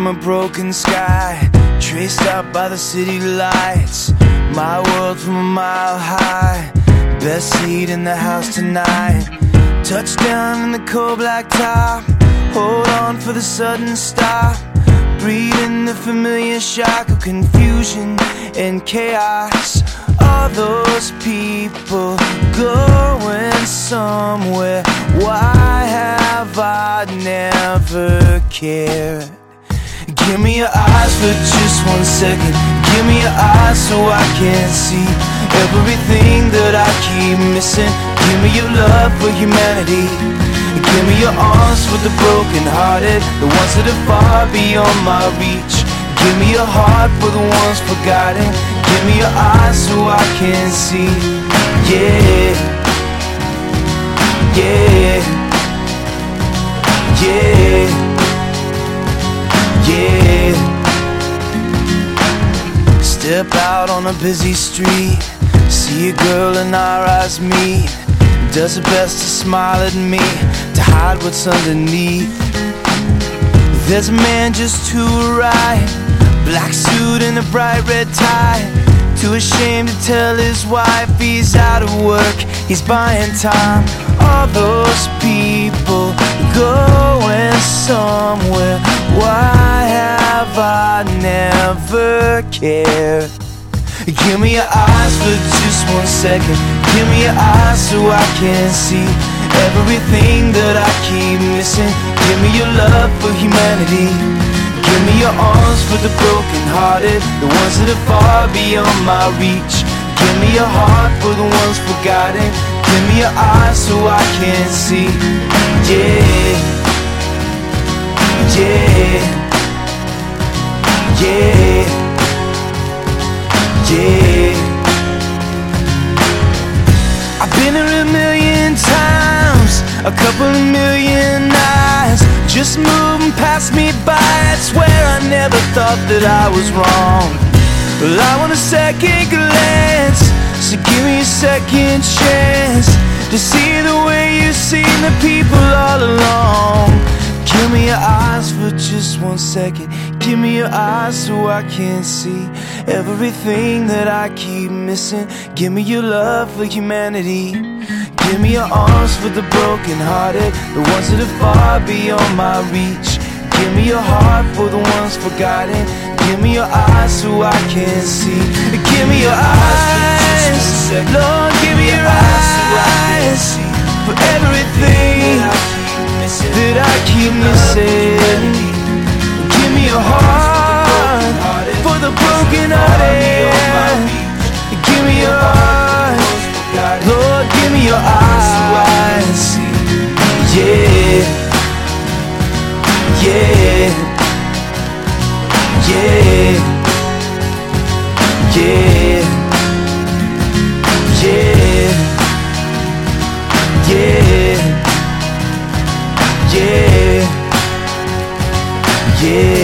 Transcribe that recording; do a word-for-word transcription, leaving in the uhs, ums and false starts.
from a broken sky, traced out by the city lights. My world from a mile high, best seat in the house tonight. Touchdown in the cold black top, hold on for the sudden stop. Breathe in the familiar shock of confusion and chaos. All those people going somewhere, why have I never cared? Give me your eyes for just one second. Give me your eyes so I can see everything that I keep missing. Give me your love for humanity. Give me your arms for the broken hearted, the ones that are far beyond my reach. Give me your heart for the ones forgotten. Give me your eyes so I can see. Yeah, yeah, yeah, yeah. Step out on a busy street, see a girl and our eyes meet. Does her best to smile at me, to hide what's underneath. There's a man just to her right, black suit and a bright red tie. Too ashamed to tell his wife he's out of work, he's buying time. All those people going somewhere, why have I never cared? Give me your eyes for just one second. Give me your eyes so I can see everything that I keep missing. Give me your love for humanity. Give me your arms for the broken hearted, the ones that are far beyond my reach. Give me your heart for the ones forgotten. Give me your eyes so I can see. Yeah, yeah, yeah, yeah. I've been here a million times, a couple of million eyes just moving past me by. I swear I never thought that I was wrong. Well, I want a second glance, so give me a second chance to see the way you've seen the people all along. Give me your eyes for just one second. Give me your eyes so I can see everything that I keep missing. Give me your love for humanity. Give me your arms for the broken hearted, the ones that are far beyond my reach. Give me your heart for the ones forgotten. Give me your eyes so I can see. Give me your eyes, Lord, give me your eyes for everything that I keep missing. Give me your heart for the broken hearted. Give me your heart, Lord, give me your eyes. Yeah, yeah, yeah, yeah, yeah, yeah, yeah, yeah.